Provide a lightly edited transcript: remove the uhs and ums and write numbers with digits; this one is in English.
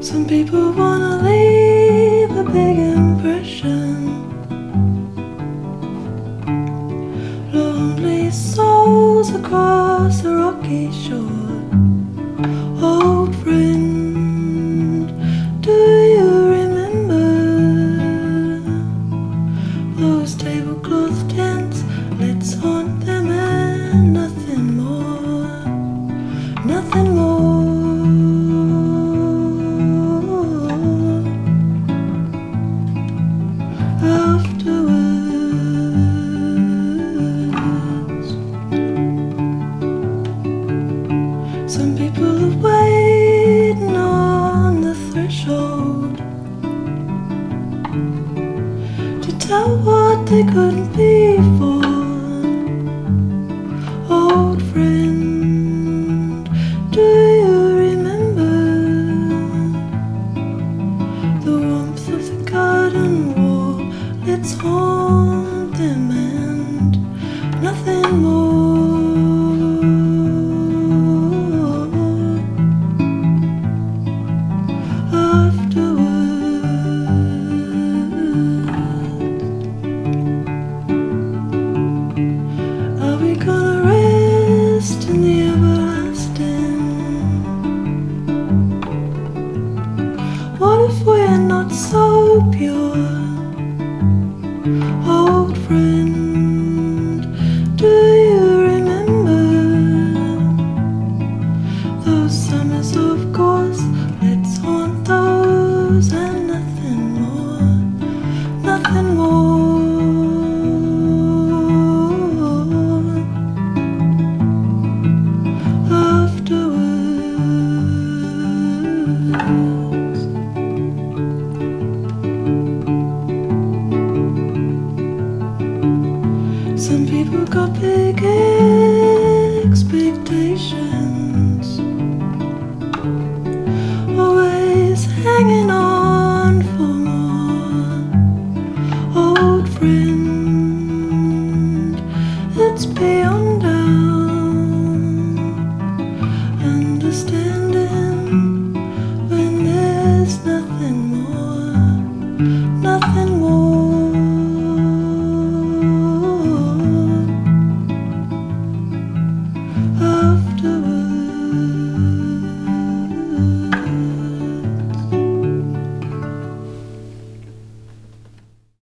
Some people wanna leave a big impression. Lonely souls across a rocky shore. Old friend, do you remember those tablecloth tents? Let's haunt them and nothing more, nothing more. Afterwards, some people are waiting on the threshold to tell what they couldn't be for. Old friend, do you remember the warmth of the garden wall? Let's haunt them and nothing more. Are we gonna rest in the everlasting? What if we're not so pure? Old friend, do you remember those summers? Of course, let's haunt those and nothing more, nothing more. Afterwards, some people got big expectations.